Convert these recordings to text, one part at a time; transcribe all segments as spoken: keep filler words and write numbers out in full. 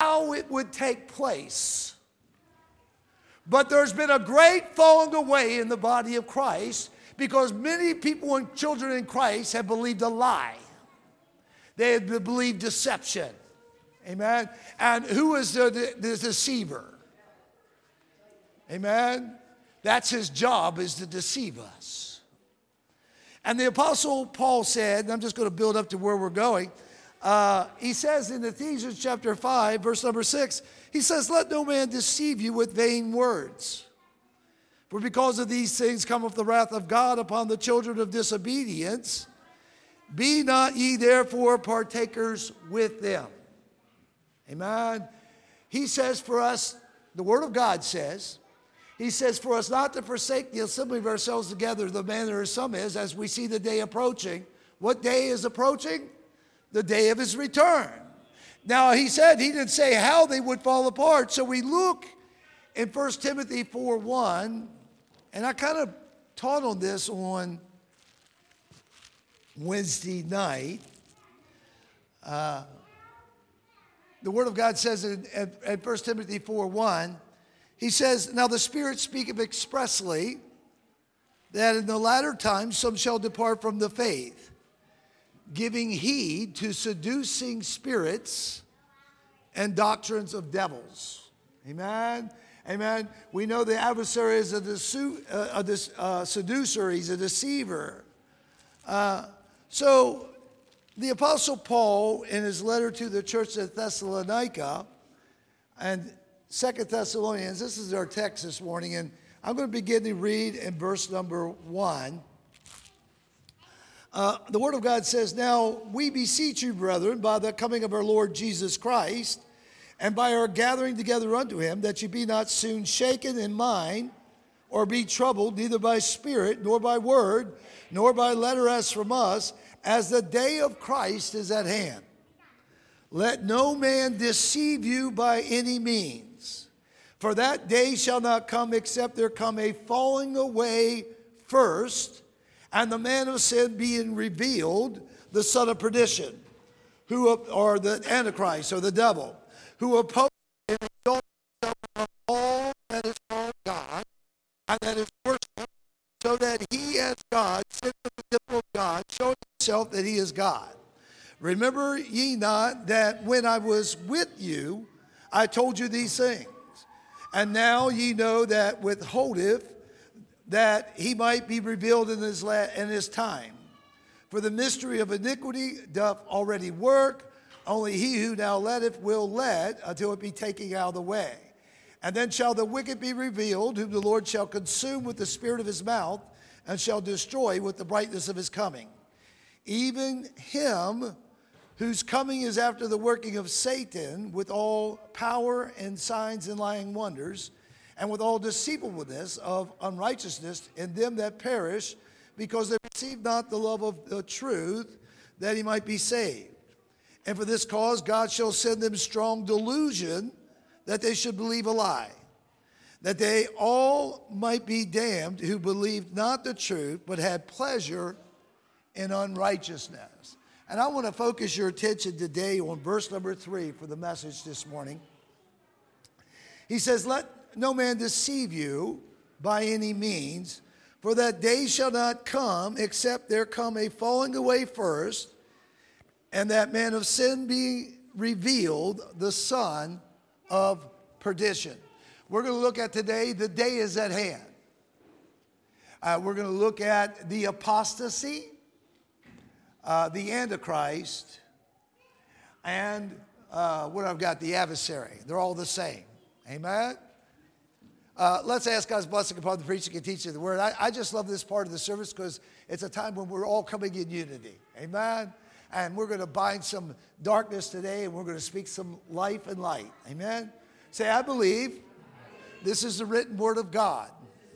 how it would take place. But there's been a great falling away in the body of Christ because many people and children in Christ have believed a lie. They have believed deception. Amen. And who is the, the, the deceiver? Amen. That's his job, is to deceive us. And the Apostle Paul said, and I'm just going to build up to where we're going. Uh, he says in Ephesians chapter five, verse number six, he says, let no man deceive you with vain words. For because of these things cometh the wrath of God upon the children of disobedience. Be not ye therefore partakers with them. Amen. He says for us, the Word of God says, he says for us not to forsake the assembly of ourselves together, the manner of some is, as we see the day approaching. What day is approaching? The day of his return. Now he said, he didn't say how they would fall apart. So we look in First Timothy four one, and I kind of taught on this on Wednesday night. Uh, the Word of God says in, in, in First Timothy four one, he says, now the Spirit speaketh expressly that in the latter times some shall depart from the faith, giving heed to seducing spirits and doctrines of devils. Amen. Amen. We know the adversary is a, desu- uh, a dis- uh, seducer. He's a deceiver. Uh, so the Apostle Paul, in his letter to the church at Thessalonica and Second Thessalonians, this is our text this morning, and I'm going to begin to read in verse number one. Uh, the Word of God says, now we beseech you, brethren, by the coming of our Lord Jesus Christ, and by our gathering together unto him, that you be not soon shaken in mind, or be troubled, neither by spirit, nor by word, nor by letter as from us, as the day of Christ is at hand. Let no man deceive you by any means, for that day shall not come except there come a falling away first, and the man of sin being revealed, the son of perdition, who or the Antichrist or the devil, who opposes and exalts himself above all that is called God and that is worshipped, so that he as God sits at the temple of God, showing himself that he is God. Remember ye not that when I was with you, I told you these things, and now ye know that withholdeth, that he might be revealed in his, la- in his time. For the mystery of iniquity doth already work, only he who now letteth will let until it be taken out of the way. And then shall the wicked be revealed, whom the Lord shall consume with the spirit of his mouth, and shall destroy with the brightness of his coming. Even him whose coming is after the working of Satan, with all power and signs and lying wonders, and with all deceivableness of unrighteousness in them that perish, because they receive not the love of the truth, that he might be saved. And for this cause God shall send them strong delusion, that they should believe a lie, that they all might be damned who believed not the truth, but had pleasure in unrighteousness. And I want to focus your attention today on verse number three for the message this morning. He says, let no man deceive you by any means, for that day shall not come except there come a falling away first, and that man of sin be revealed, the son of perdition. We're going to look at today, the day is at hand. Uh, we're going to look at the apostasy, uh, the Antichrist, and uh, what I've got, the adversary. They're all the same. Amen? Uh, let's ask God's blessing upon the preaching and teaching of the word. I, I just love this part of the service because it's a time when we're all coming in unity. Amen? And we're going to bind some darkness today, and we're going to speak some life and light. Amen? Say, I believe this is the written word of God.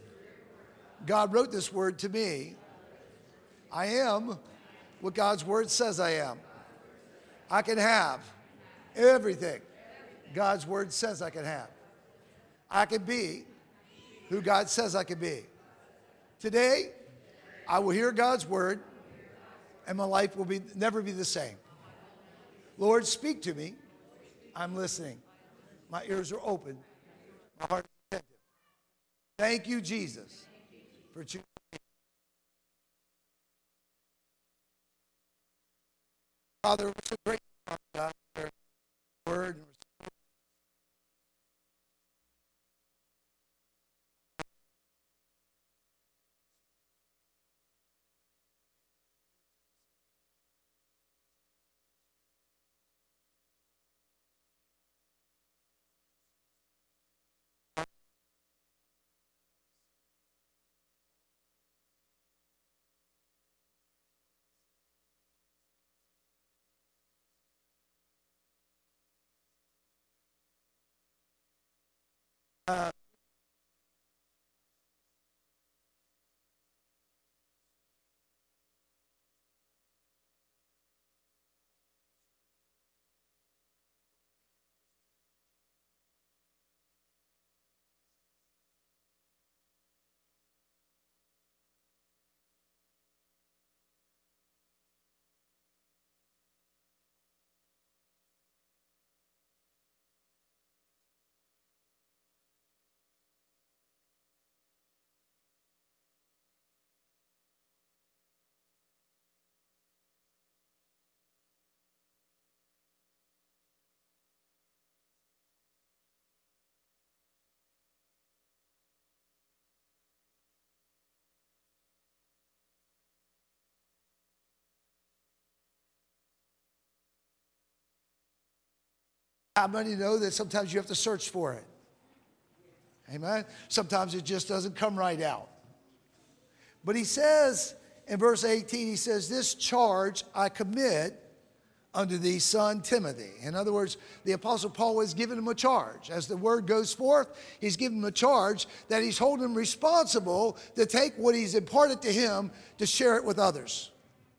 God wrote this word to me. I am what God's word says I am. I can have everything God's word says I can have. I can be who God says I can be. Today, I will hear God's word, and my life will be never be the same. Lord, speak to me. I'm listening. My ears are open. My heart is attentive. Thank you, Jesus, for choosing me. Father, we're so grateful, God, for your word. Uh, How many know that sometimes you have to search for it? Amen. Sometimes it just doesn't come right out. But he says in verse eighteen, he says, this charge I commit unto thee, son Timothy. In other words, the Apostle Paul has given him a charge. As the word goes forth, he's given him a charge that he's holding him responsible to take what he's imparted to him to share it with others.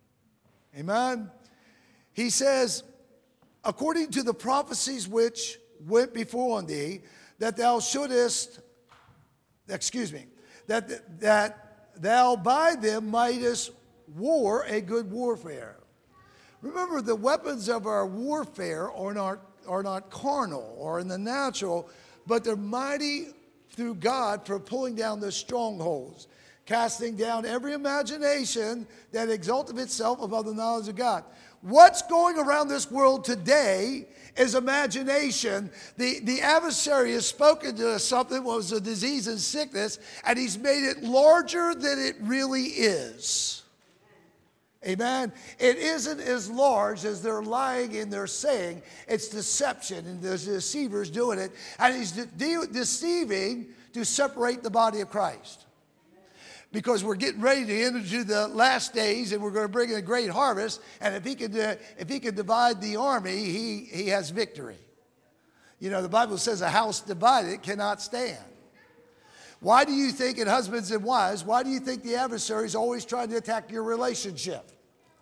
Amen. He says, according to the prophecies which went before on thee, that thou shouldest, excuse me, that, that thou by them mightest war a good warfare. Remember, the weapons of our warfare are not, are not carnal or in the natural, but they're mighty through God for pulling down the strongholds, casting down every imagination that exalteth itself above the knowledge of God. What's going around this world today is imagination. The, the adversary has spoken to us something, what was a disease and sickness, and he's made it larger than it really is. Amen. It isn't as large as they're lying and they're saying. It's deception, and the deceiver's doing it. And he's de- de- deceiving to separate the body of Christ. Because we're getting ready to enter into the last days, and we're going to bring in a great harvest. And if he can, uh, if he can divide the army, he, he has victory. You know, the Bible says a house divided cannot stand. Why do you think, and husbands and wives, why do you think the adversary is always trying to attack your relationship?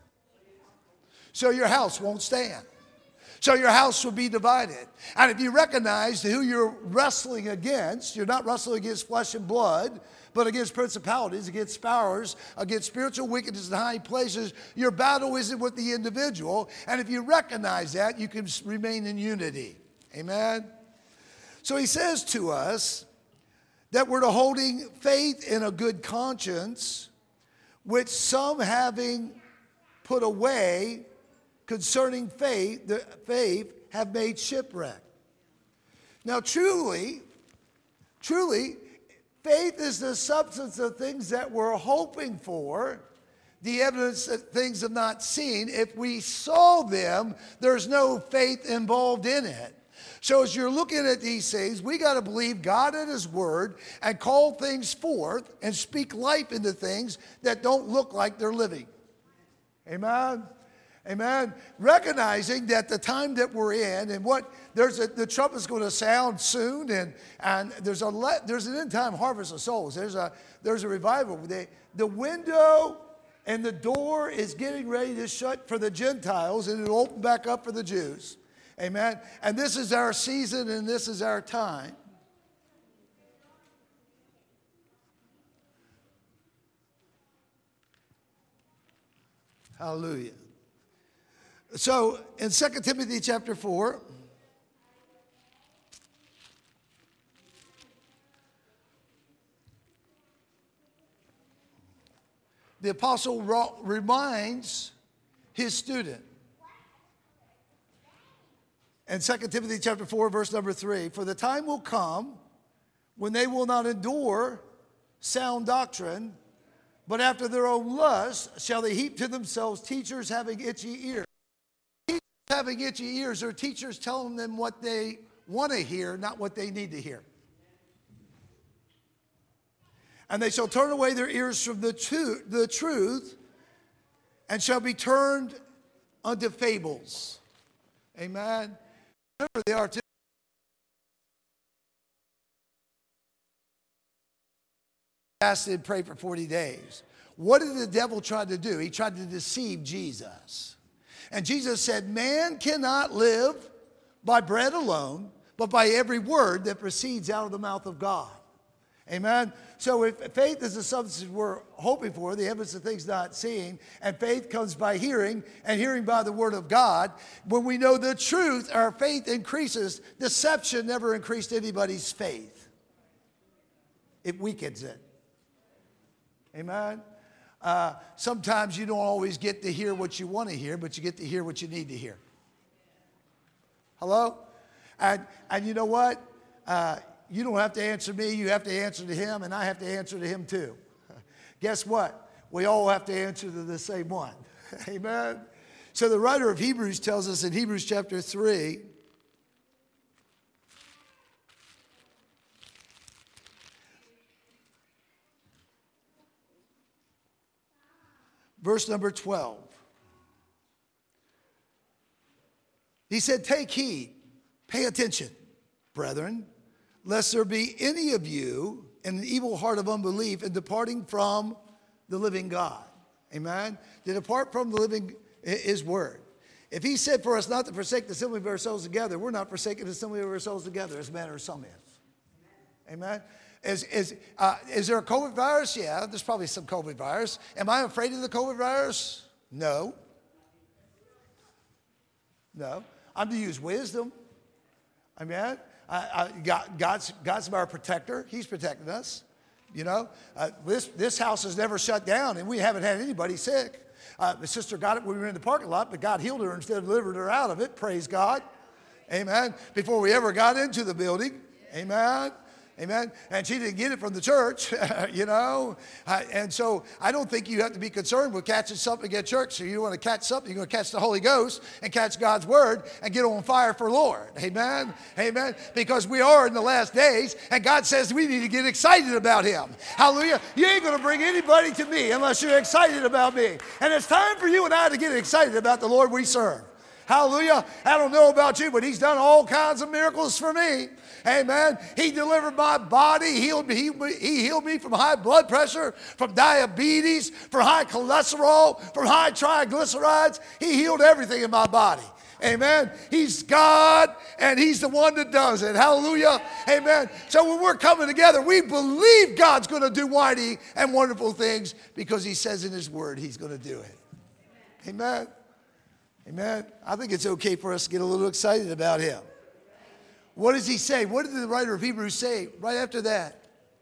So your house won't stand. So your house will be divided. And if you recognize who you're wrestling against, you're not wrestling against flesh and blood, but against principalities, against powers, against spiritual wickedness in high places. Your battle isn't with the individual. And if you recognize that, you can remain in unity. Amen? So he says to us that we're to holding faith in a good conscience, which some having put away concerning faith, the faith have made shipwreck. Now truly, truly, faith is the substance of things that we're hoping for, the evidence that things have not seen. If we saw them, there's no faith involved in it. So as you're looking at these things, we got to believe God and his word and call things forth and speak life into things that don't look like they're living. Amen. Amen. Recognizing that the time that we're in and what there's a, the trumpet's going to sound soon, and and there's a le, there's an end time harvest of souls. There's a there's a revival. The, the window and the door is getting ready to shut for the Gentiles, and it'll open back up for the Jews. Amen. And this is our season, and this is our time. Hallelujah. So in Second Timothy chapter four, the apostle reminds his student. In Second Timothy chapter four, verse number three, for the time will come when they will not endure sound doctrine, but after their own lust shall they heap to themselves teachers having itchy ears. Teachers having itchy ears are teachers telling them what they want to hear, not what they need to hear. And they shall turn away their ears from the, tru- the truth and shall be turned unto fables. Amen. Remember, they are too. Fasted and prayed for forty days. What did the devil try to do? He tried to deceive Jesus. And Jesus said, man cannot live by bread alone, but by every word that proceeds out of the mouth of God. Amen. So if faith is the substance we're hoping for, the evidence of things not seen, and faith comes by hearing, and hearing by the word of God, when we know the truth, our faith increases. Deception never increased anybody's faith. It weakens it. Amen. Uh, sometimes you don't always get to hear what you want to hear, but you get to hear what you need to hear. Hello? And, and you know what? Uh, you don't have to answer me. You have to answer to him, and I have to answer to him too. Guess what? We all have to answer to the same one. Amen? So the writer of Hebrews tells us in Hebrews chapter three, verse number twelve. He said, take heed, pay attention, brethren, lest there be any of you in an evil heart of unbelief in departing from the living God. Amen? To depart from the living, his word. If he said for us not to forsake the assembly of ourselves together, we're not forsaking the assembly of ourselves together, as manner of some is. Amen? Is, is, uh, is there a COVID virus? Yeah, there's probably some COVID virus. Am I afraid of the COVID virus? No. No. I'm to use wisdom. Amen. I, I, God, God's, God's our protector. He's protecting us. You know, uh, this, this house has never shut down, and we haven't had anybody sick. Uh, the sister got it when we were in the parking lot, but God healed her instead of delivered her out of it. Praise God. Amen. Before we ever got into the building. Amen. Amen. And she didn't get it from the church, you know. Uh, and so I don't think you have to be concerned with catching something at church. So you want to catch something, you're going to catch the Holy Ghost and catch God's word and get on fire for the Lord. Amen. Amen. Because we are in the last days, and God says we need to get excited about him. Hallelujah. You ain't going to bring anybody to me unless you're excited about me. And it's time for you and I to get excited about the Lord we serve. Hallelujah. I don't know about you, but he's done all kinds of miracles for me. Amen. He delivered my body. Healed me. He, he healed me from high blood pressure, from diabetes, from high cholesterol, from high triglycerides. He healed everything in my body. Amen. He's God, and he's the one that does it. Hallelujah. Amen. So when we're coming together, we believe God's going to do mighty and wonderful things because he says in his word he's going to do it. Amen. Amen. I think it's okay for us to get a little excited about him. What does he say? What did the writer of Hebrews say right after that?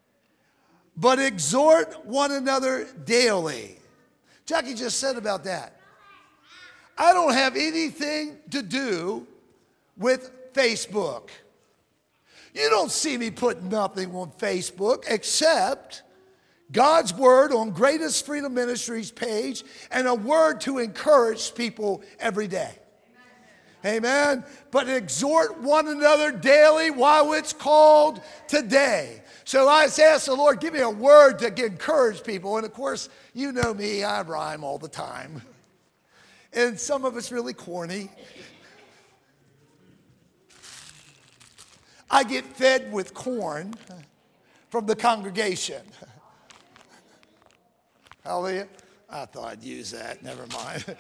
But exhort one another daily. Jackie just said about that. I don't have anything to do with Facebook. You don't see me put nothing on Facebook except God's word on Greatest Freedom Ministries page and a word to encourage people every day. Amen. But exhort one another daily while it's called today. So I asked the Lord, give me a word to encourage people. And of course, you know me, I rhyme all the time. And some of it's really corny. I get fed with corn from the congregation. Hallelujah. I thought I'd use that. Never mind.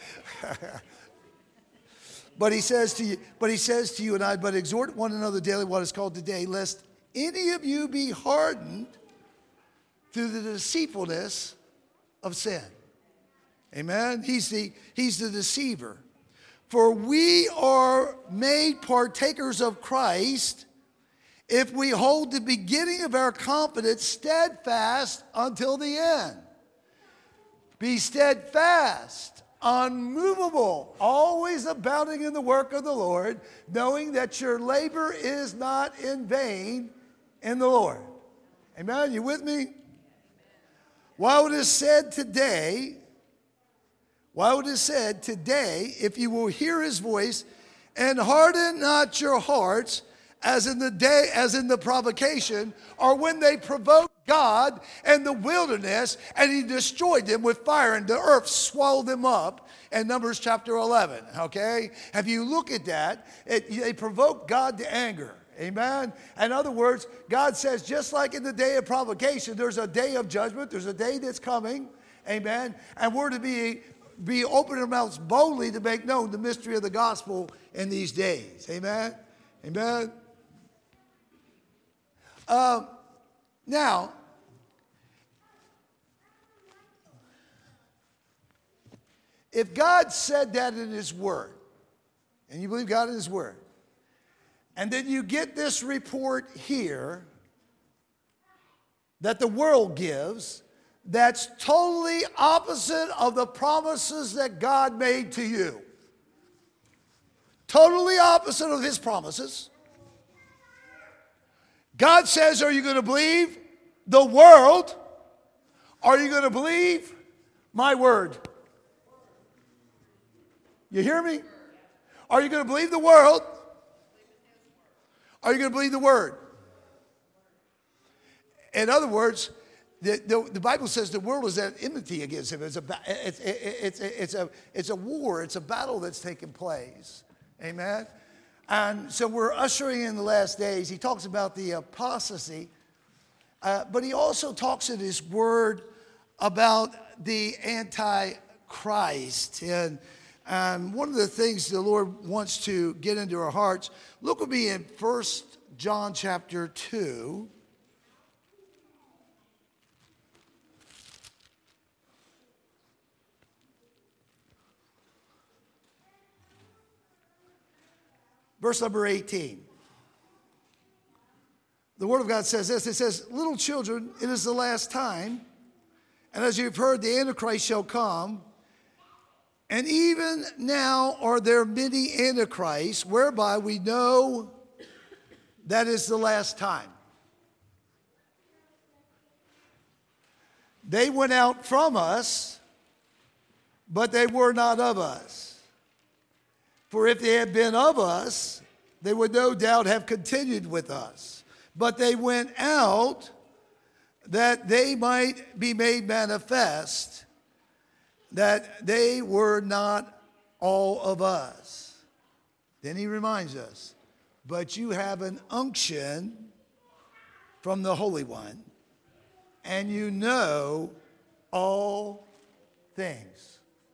But he says to you, but he says to you and I, but exhort one another daily what is called today, lest any of you be hardened through the deceitfulness of sin. Amen. He's the, he's the deceiver. For we are made partakers of Christ if we hold the beginning of our confidence steadfast until the end. Be steadfast, unmovable, always abounding in the work of the Lord, knowing that your labor is not in vain in the Lord. Amen? You with me? While it is said today, while it is said today, if you will hear his voice, and harden not your hearts, as in the day, as in the provocation, or when they provoked God in the wilderness, and he destroyed them with fire, and the earth swallowed them up, in Numbers chapter eleven, okay? If you look at that, it, they provoked God to anger, amen? In other words, God says, just like in the day of provocation, there's a day of judgment, there's a day that's coming, amen? And we're to be, be opening our mouths boldly to make known the mystery of the gospel in these days, amen? Amen? Um, now, if God said that in his word, and you believe God in his word, and then you get this report here that the world gives that's totally opposite of the promises that God made to you. Totally opposite of his promises. God says, are you going to believe the world? Are you going to believe my word? You hear me? Are you going to believe the world? Are you going to believe the word? In other words, the, the, the Bible says the world is at enmity against him. It's a, it's, it's, it's, a, it's a war. It's a battle that's taking place. Amen? And so we're ushering in the last days. He talks about the apostasy, uh, but he also talks in his word about the Antichrist. And um, one of the things the Lord wants to get into our hearts, look with me in First John chapter two. Verse number eighteen. The Word of God says this. It says, little children, it is the last time. And as you've heard, the Antichrist shall come. And even now are there many Antichrists, whereby we know that is the last time. They went out from us, but they were not of us. For if they had been of us, they would no doubt have continued with us. But they went out that they might be made manifest that they were not all of us. Then he reminds us, but you have an unction from the Holy One, and you know all things.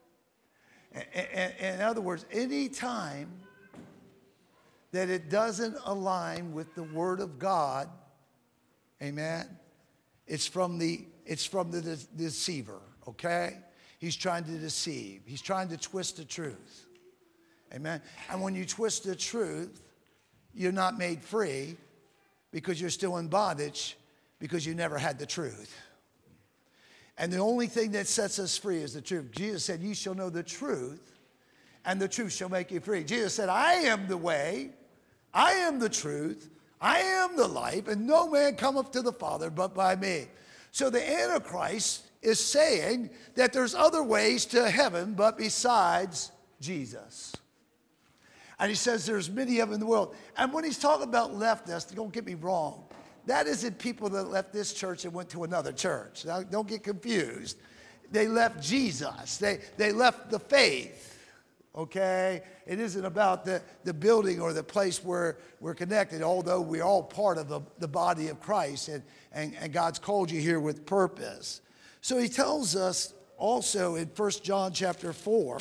In other words, any time that it doesn't align with the Word of God, amen, it's from the, it's from the de- deceiver, okay? He's trying to deceive. He's trying to twist the truth, amen? And when you twist the truth, you're not made free because you're still in bondage because you never had the truth. And the only thing that sets us free is the truth. Jesus said, you shall know the truth, and the truth shall make you free. Jesus said, I am the way, I am the truth, I am the life, and no man cometh to the Father but by me. So the Antichrist is saying that there's other ways to heaven but besides Jesus. And he says there's many of them in the world. And when he's talking about leftists, don't get me wrong, that isn't people that left this church and went to another church. Now, don't get confused. They left Jesus. They, they left the faith, okay? It isn't about the, the building or the place where we're connected, although we're all part of the, the body of Christ, and, and, and God's called you here with purpose. So he tells us also in First John chapter four,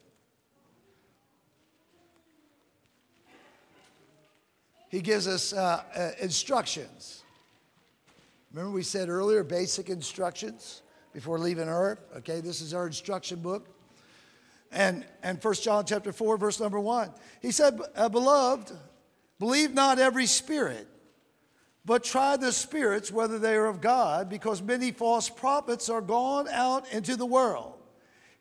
he gives us uh, uh, instructions. Remember we said earlier, basic instructions before leaving earth. Okay, this is our instruction book. And, and First John chapter four, verse number one. He said, uh, beloved, believe not every spirit, but try the spirits whether they are of God, because many false prophets are gone out into the world.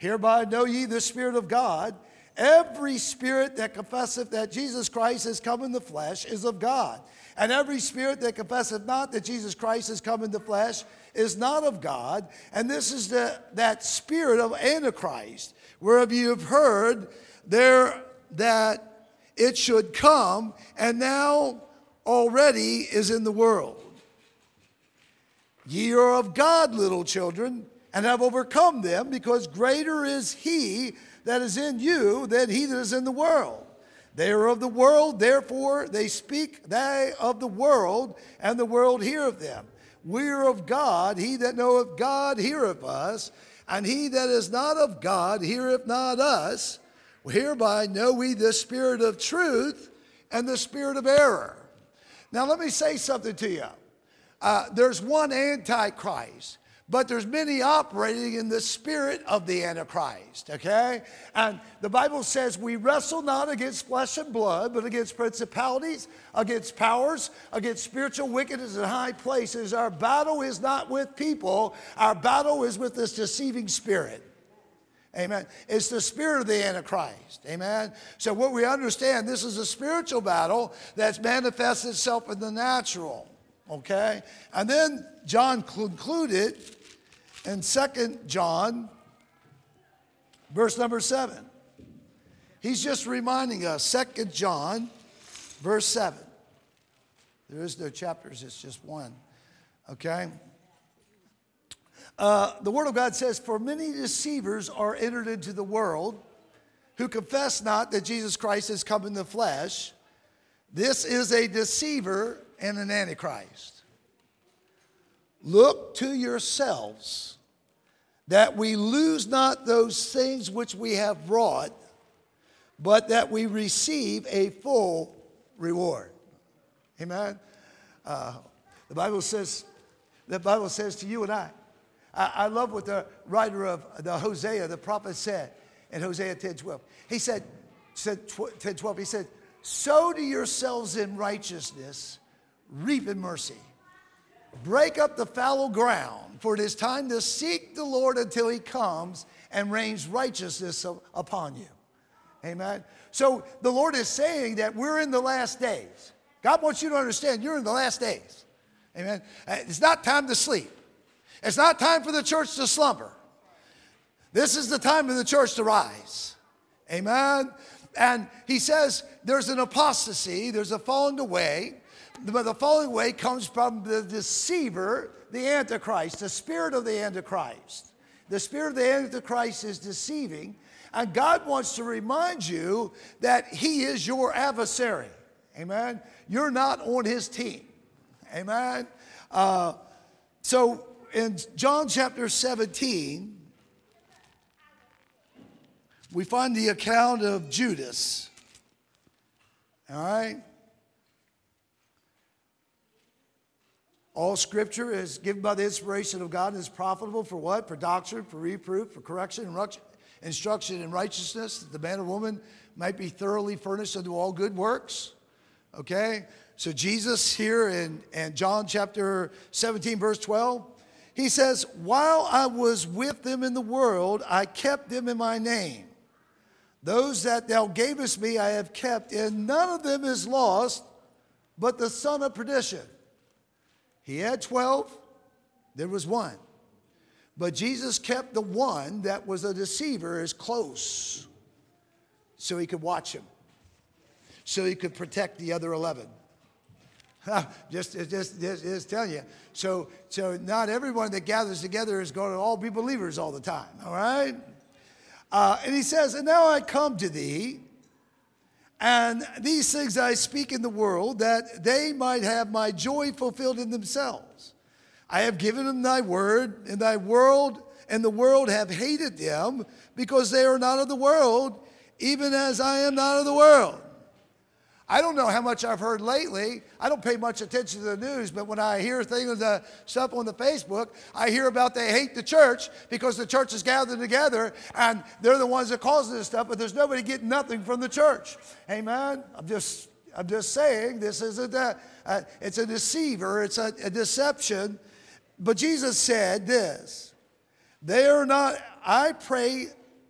Hereby know ye the Spirit of God. Every spirit that confesseth that Jesus Christ is come in the flesh is of God. And every spirit that confesseth not that Jesus Christ is come in the flesh is not of God. And this is the, that spirit of Antichrist, whereof you have heard there that it should come, and now already is in the world. Ye are of God, little children, and have overcome them, because greater is he that is in you than he that is in the world. They are of the world, therefore they speak they of the world, and the world heareth them. We are of God, he that knoweth God heareth us, and he that is not of God heareth not us. Hereby know we the spirit of truth and the spirit of error. Now let me say something to you. Uh, there's one Antichrist, but there's many operating in the spirit of the Antichrist, okay? And the Bible says we wrestle not against flesh and blood, but against principalities, against powers, against spiritual wickedness in high places. Our battle is not with people. Our battle is with this deceiving spirit. Amen. It's the spirit of the Antichrist. Amen. So what we understand, this is a spiritual battle that's manifests itself in the natural. Okay? And then John concluded in Second John, verse number seven. He's just reminding us, Second John, verse seven. There is no chapters, it's just one. Okay? Uh, the Word of God says, for many deceivers are entered into the world, who confess not that Jesus Christ has come in the flesh. This is a deceiver and an antichrist. Look to yourselves, that we lose not those things which we have wrought, but that we receive a full reward. Amen. Uh, the Bible says, the Bible says to you and I, I, I love what the writer of the Hosea, the prophet, said in Hosea ten twelve. He said, said ten twelve, he said, sow to yourselves in righteousness, reap in mercy. Break up the fallow ground, for it is time to seek the Lord until he comes and rains righteousness upon you. Amen. So the Lord is saying that we're in the last days. God wants you to understand you're in the last days. Amen. It's not time to sleep. It's not time for the church to slumber. This is the time for the church to rise. Amen. And he says there's an apostasy, there's a falling away. But the falling away comes from the deceiver, the Antichrist, the spirit of the Antichrist. The spirit of the Antichrist is deceiving. And God wants to remind you that he is your adversary. Amen. You're not on his team. Amen. Uh, so in John chapter seventeen, we find the account of Judas. All right. All scripture is given by the inspiration of God and is profitable for what? For doctrine, for reproof, for correction, and instruction in righteousness, that the man or woman might be thoroughly furnished unto all good works. Okay? So Jesus here in, in John chapter seventeen, verse twelve, he says, while I was with them in the world, I kept them in my name. Those that thou gavest me I have kept, and none of them is lost, but the son of perdition. He had twelve, there was one. But Jesus kept the one that was a deceiver as close so he could watch him, so he could protect the other eleven. just, just, just, just telling you. So, so not everyone that gathers together is going to all be believers all the time, all right? Uh, and he says, and now I come to thee, and these things I speak in the world, that they might have my joy fulfilled in themselves. I have given them thy word, and thy world and the world have hated them, because they are not of the world, even as I am not of the world. I don't know how much I've heard lately. I don't pay much attention to the news, but when I hear things, uh, stuff on the Facebook, I hear about they hate the church because the church is gathered together and they're the ones that cause this stuff, but there's nobody getting nothing from the church. Amen? I'm just, I'm just saying this is a, uh, it's a deceiver, it's a, a deception. But Jesus said this, they are not, I pray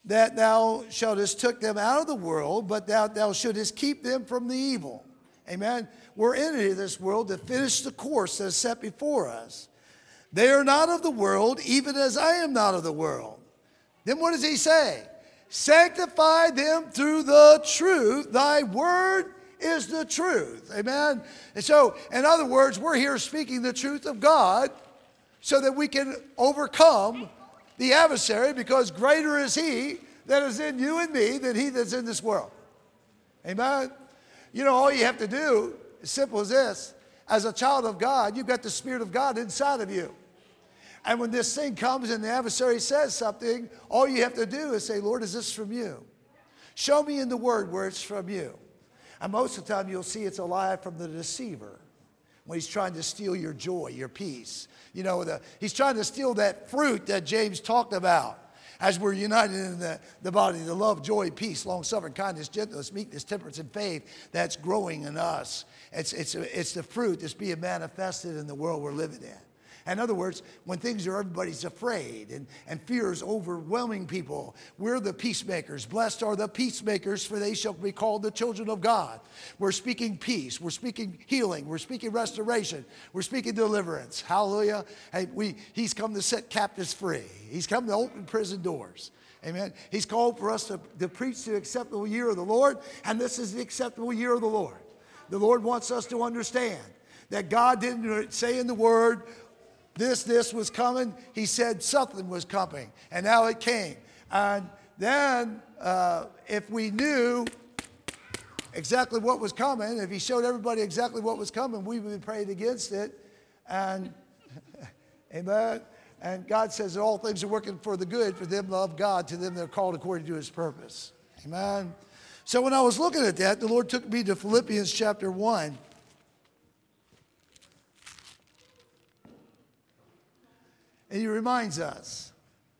that thou shouldest took them out of the world, but thou, thou shouldest keep them from the evil. Amen. We're in this world to finish the course that is set before us. They are not of the world, even as I am not of the world. Then what does he say? Sanctify them through the truth. Thy word is the truth. Amen. And so, in other words, we're here speaking the truth of God so that we can overcome the adversary, because greater is he that is in you and me than he that's in this world. Amen. You know, all you have to do, as simple as this, as a child of God, you've got the Spirit of God inside of you. And when this thing comes and the adversary says something, all you have to do is say, Lord, is this from you? Show me in the word where it's from you. And most of the time you'll see it's a lie from the deceiver when he's trying to steal your joy, your peace. You know, the, he's trying to steal that fruit that James talked about. As we're united in the, the body, the love, joy, peace, long-suffering, kindness, gentleness, meekness, temperance, and faith that's growing in us. It's, it's, it's the fruit that's being manifested in the world we're living in. In other words, when things are, everybody's afraid and, and fear is overwhelming people, we're the peacemakers. Blessed are the peacemakers, for they shall be called the children of God. We're speaking peace. We're speaking healing. We're speaking restoration. We're speaking deliverance. Hallelujah. Hey, we, he's come to set captives free. He's come to open prison doors. Amen. He's called for us to, to preach the acceptable year of the Lord, and this is the acceptable year of the Lord. The Lord wants us to understand that God didn't say in the word, This, this was coming. He said something was coming, and now it came. And then uh, if we knew exactly what was coming, if he showed everybody exactly what was coming, we would be praying against it. And, amen. And God says that all things are working for the good for them that love God, to them that are called according to his purpose. Amen. So when I was looking at that, the Lord took me to Philippians chapter one. And he reminds us.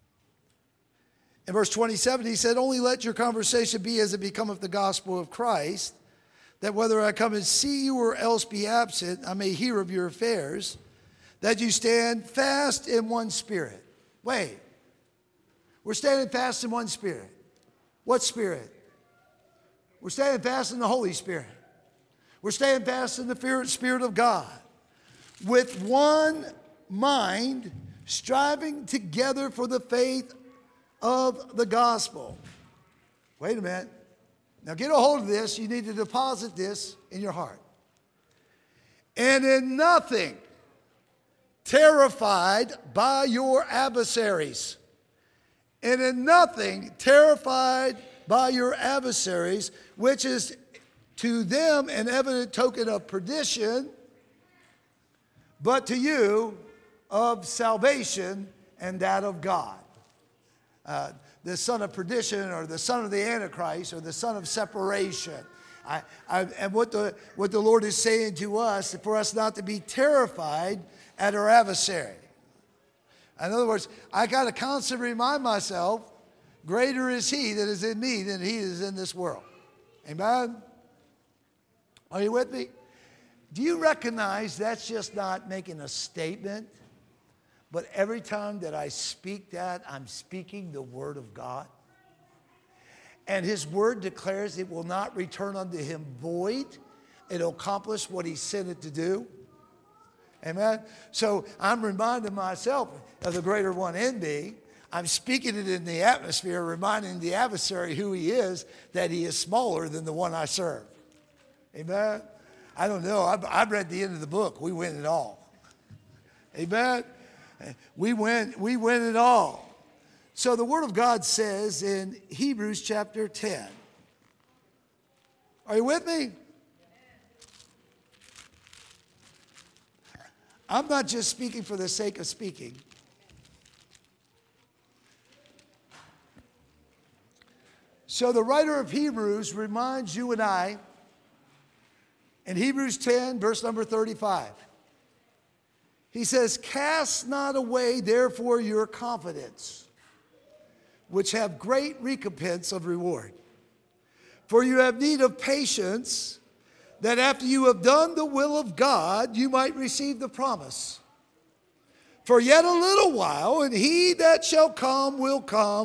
In verse twenty-seven, he said, only let your conversation be as it becometh the gospel of Christ, that whether I come and see you or else be absent, I may hear of your affairs, that you stand fast in one spirit. Wait. We're standing fast in one spirit. What spirit? We're standing fast in the Holy Spirit. We're standing fast in the Spirit of God. With one mind, striving together for the faith of the gospel. Wait a minute. Now get a hold of this. You need to deposit this in your heart. And in nothing terrified by your adversaries. And in nothing terrified by your adversaries, which is to them an evident token of perdition, but to you of salvation and that of God. Uh, the son of perdition, or the son of the Antichrist, or the son of separation. I, I, and what the, what the Lord is saying to us, for us not to be terrified at our adversary. In other words, I got to constantly remind myself, greater is he that is in me than he is in this world. Amen? Are you with me? Do you recognize that's just not making a statement? But every time that I speak that, I'm speaking the word of God. And his word declares it will not return unto him void. It'll accomplish what he sent it to do. Amen? So I'm reminding myself of the greater one in me. I'm speaking it in the atmosphere, reminding the adversary who he is, that he is smaller than the one I serve. Amen? I don't know. I've, I've read the end of the book. We win it all. Amen? We win, we win it all. So the Word of God says in Hebrews chapter ten. Are you with me? I'm not just speaking for the sake of speaking. So the writer of Hebrews reminds you and I in Hebrews ten, verse number thirty-five. He says, cast not away therefore your confidence, which have great recompense of reward. For you have need of patience, that after you have done the will of God, you might receive the promise. For yet a little while, and he that shall come will come,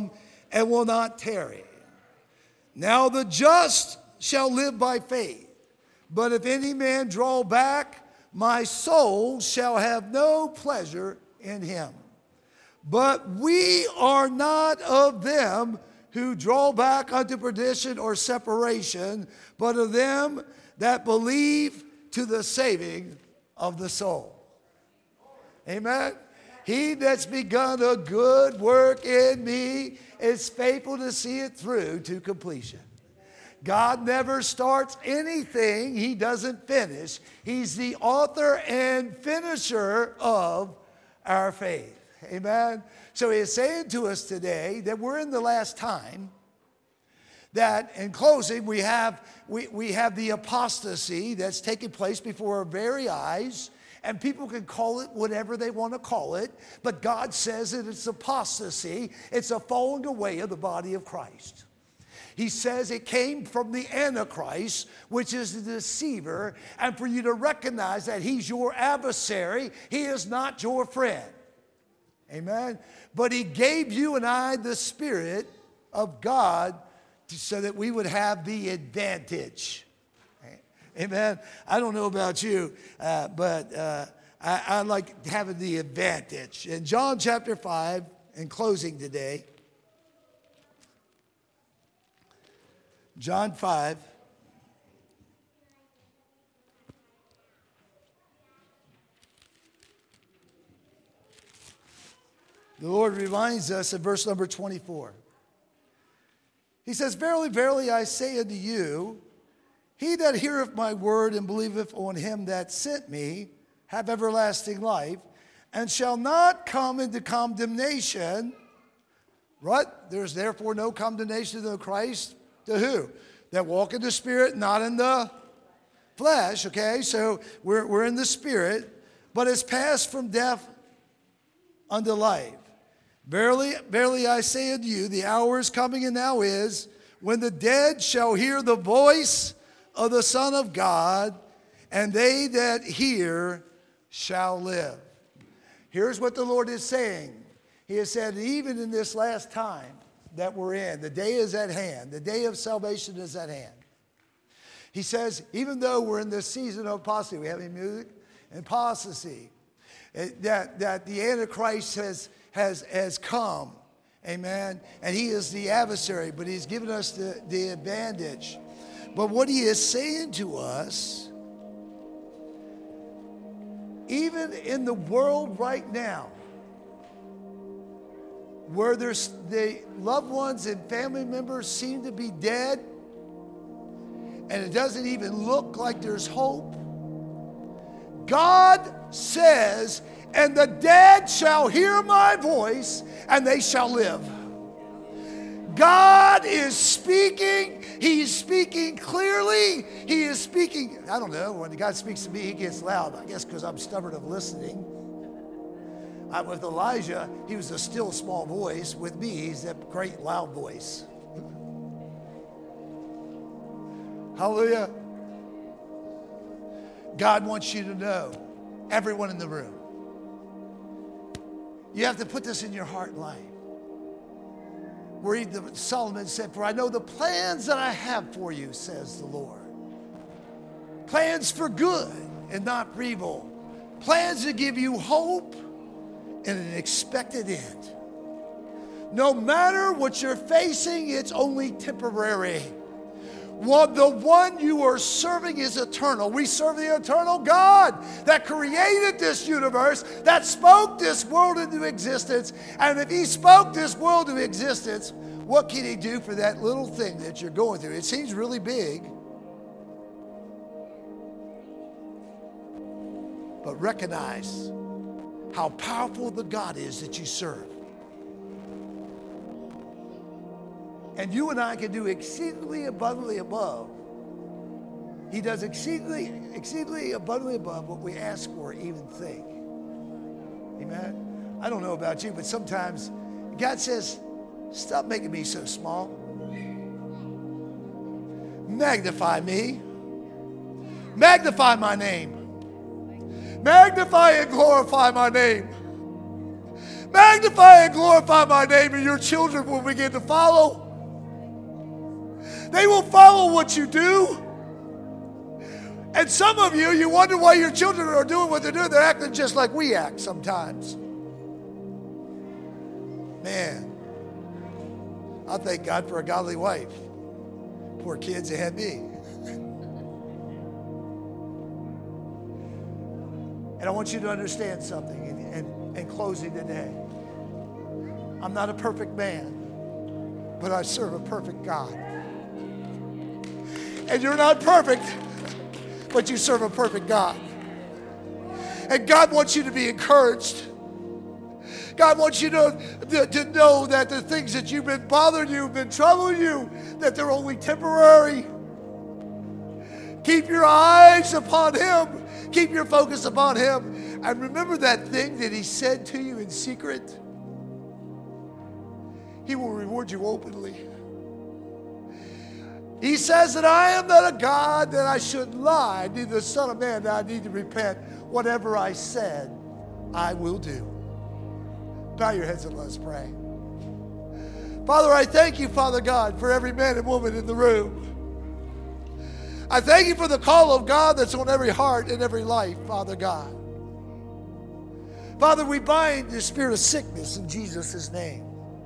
and will not tarry. Now the just shall live by faith. But if any man draw back, my soul shall have no pleasure in him. But we are not of them who draw back unto perdition or separation, but of them that believe to the saving of the soul. Amen. He that's begun a good work in me is faithful to see it through to completion. God never starts anything he doesn't finish. He's the author and finisher of our faith. Amen. So he is saying to us today that we're in the last time. That in closing, we have, we, we have the apostasy that's taking place before our very eyes. And people can call it whatever they want to call it. But God says that it's apostasy. It's a falling away of the body of Christ. He says it came from the Antichrist, which is the deceiver. And for you to recognize that he's your adversary, he is not your friend. Amen. But he gave you and I the Spirit of God so that we would have the advantage. Amen. I don't know about you, uh, but uh, I, I like having the advantage. In John chapter five, in closing today, John five, the Lord reminds us in verse number twenty-four. He says, verily, verily, I say unto you, he that heareth my word and believeth on him that sent me have everlasting life, and shall not come into condemnation. What? There's therefore no condemnation to Christ. To who? That walk in the Spirit, not in the flesh. Okay, so we're, we're in the Spirit, but it's passed from death unto life. Verily, verily I say unto you, the hour is coming and now is, when the dead shall hear the voice of the Son of God, and they that hear shall live. Here's what the Lord is saying. He has said, even in this last time that we're in, the day is at hand. The day of salvation is at hand. He says, even though we're in this season of apostasy, we have any music? Apostasy. That, that the Antichrist has, has, has come. Amen. And he is the adversary, but he's given us the, the advantage. But what he is saying to us, even in the world right now, where there's the loved ones and family members seem to be dead, and it doesn't even look like there's hope, God says, and the dead shall hear my voice, and they shall live. God is speaking. He's speaking clearly. He is speaking. I don't know. When God speaks to me, he gets loud. I guess because I'm stubborn of listening. I, with Elijah, he was a still small voice. With me, he's a great loud voice. Hallelujah. God wants you to know, everyone in the room, you have to put this in your heart and life. Where he, Solomon said, for I know the plans that I have for you, says the Lord. Plans for good and not for evil. Plans to give you hope and an expected end. No matter what you're facing, it's only temporary. Well, the one you are serving is eternal. We serve the eternal God that created this universe, that spoke this world into existence. And if he spoke this world into existence, what can he do for that little thing that you're going through? It seems really big. But recognize how powerful the God is that you serve. And you and I can do exceedingly abundantly above. He does exceedingly, exceedingly abundantly above what we ask for or even think. Amen? I don't know about you, but sometimes God says, stop making me so small. Magnify me. Magnify my name. Magnify and glorify my name. Magnify and glorify my name, and your children will begin to follow. They will follow what you do. And some of you, you wonder why your children are doing what they're doing. They're acting just like we act sometimes. Man, I thank God for a godly wife. Poor kids, they had me. And I want you to understand something in, in, in closing today. I'm not a perfect man, but I serve a perfect God. And you're not perfect, but you serve a perfect God. And God wants you to be encouraged. God wants you to, to, to know that the things that you've been bothering you, been troubling you, that they're only temporary. Keep your eyes upon Him. Keep your focus upon Him. And remember that thing that He said to you in secret. He will reward you openly. He says that I am not a God that I should lie, neither the Son of Man that I need to repent. Whatever I said, I will do. Bow your heads and let's pray. Father, I thank you, Father God, for every man and woman in the room. I thank you for the call of God that's on every heart and every life, Father God. Father, we bind the spirit of sickness in Jesus' name.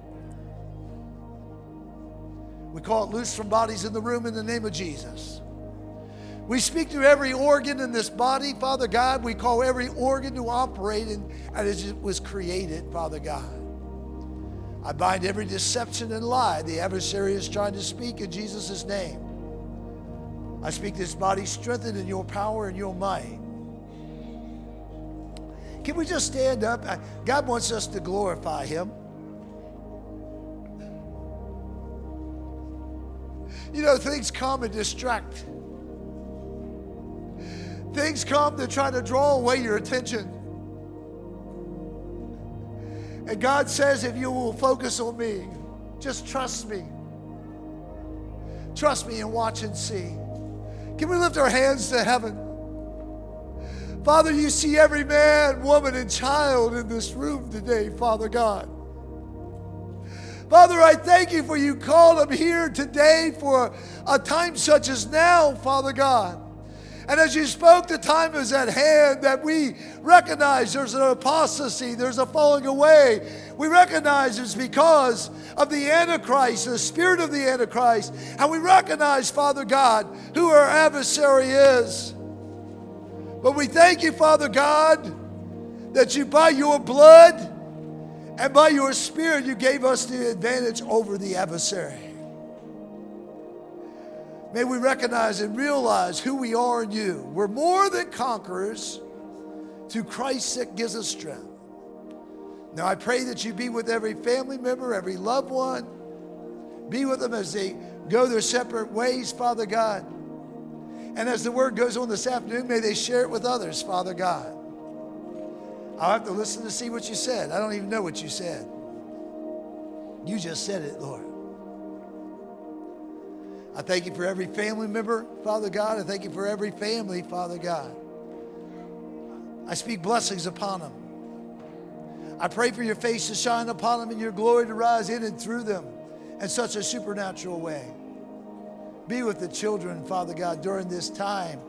We call it loose from bodies in the room in the name of Jesus. We speak to every organ in this body, Father God. We call every organ to operate in, as it was created, Father God. I bind every deception and lie the adversary is trying to speak in Jesus' name. I speak this body strengthened in your power and your might. Can we just stand up? God wants us to glorify Him. You know, things come and distract. Things come to try to draw away your attention. And God says, if you will focus on me, just trust me. Trust me and watch and see. Can we lift our hands to heaven? Father, you see every man, woman, and child in this room today, Father God. Father, I thank you for you called them here today for a time such as now, Father God. And as you spoke, the time is at hand that we recognize there's an apostasy, there's a falling away. We recognize it's because of the Antichrist, the spirit of the Antichrist. And we recognize, Father God, who our adversary is. But we thank you, Father God, that you, by your blood and by your Spirit, you gave us the advantage over the adversary. May we recognize and realize who we are in you. We're more than conquerors through Christ that gives us strength. Now I pray that you be with every family member, every loved one. Be with them as they go their separate ways, Father God. And as the word goes on this afternoon, may they share it with others, Father God. I'll have to listen to see what you said. I don't even know what you said. You just said it, Lord. I thank you for every family member, Father God. I thank you for every family, Father God. I speak blessings upon them. I pray for your face to shine upon them and your glory to rise in and through them in such a supernatural way. Be with the children, Father God, during this time,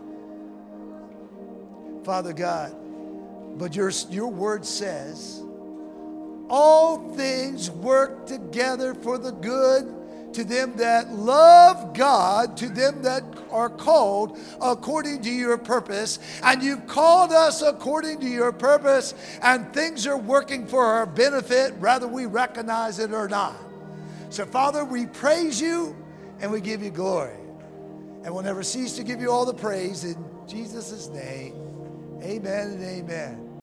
Father God. But your, your word says, all things work together for the good to them that love God, to them that are called according to your purpose. And you've called us according to your purpose, and things are working for our benefit, whether we recognize it or not. So, Father, we praise you and we give you glory. And we'll never cease to give you all the praise in Jesus' name. Amen and amen.